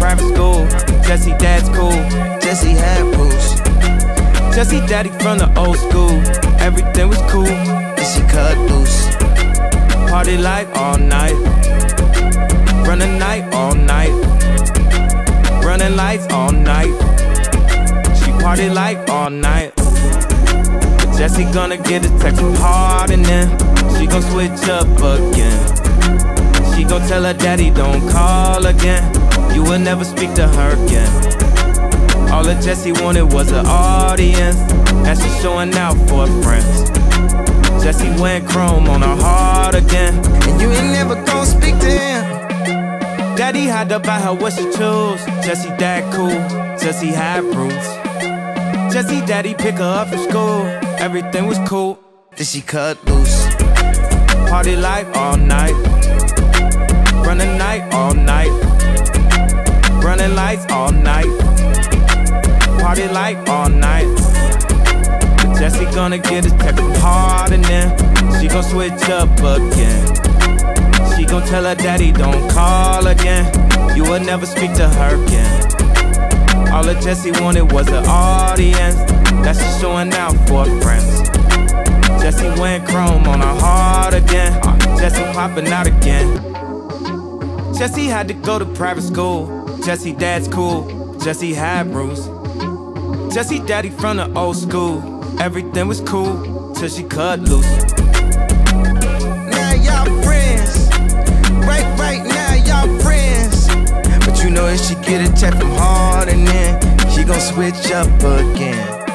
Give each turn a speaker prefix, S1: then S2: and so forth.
S1: private school. Jesse dad's cool.
S2: Jesse had rules.
S1: Jesse daddy from the old school. Everything was cool.
S2: Then she cut loose.
S1: Party like all night. Run the night all night. Running lights all night. She party like all night. But Jesse gonna get a text from Harden then she gon' switch up again. She gon' tell her daddy don't call again. You will never speak to her again. All that Jesse wanted was an audience. And she showing out for her friends. Jesse went chrome on her heart again.
S2: And you ain't never gon' speak to him.
S1: Daddy had to buy her what she chose. Jesse dad cool, Jesse had roots. Jesse daddy pick her up from school. Everything was cool.
S2: Then she cut loose.
S1: Party like all night. Run the night all night. Running lights all night. Party like all night. But Jesse gonna get a text from Harden then she gon' switch up again. She gon' tell her daddy don't call again. You will never speak to her again. All that Jesse wanted was an audience. That she showing out for her friends. Jesse went chrome on her heart again. Jesse popping out again. Jesse had to go to private school. Jesse dad's cool. Jesse had rules. Jesse daddy from the old school. Everything was cool till she cut loose.
S2: Now y'all friends. Right now y'all friends. But you know if she get a check from Harden then she gon' switch up again.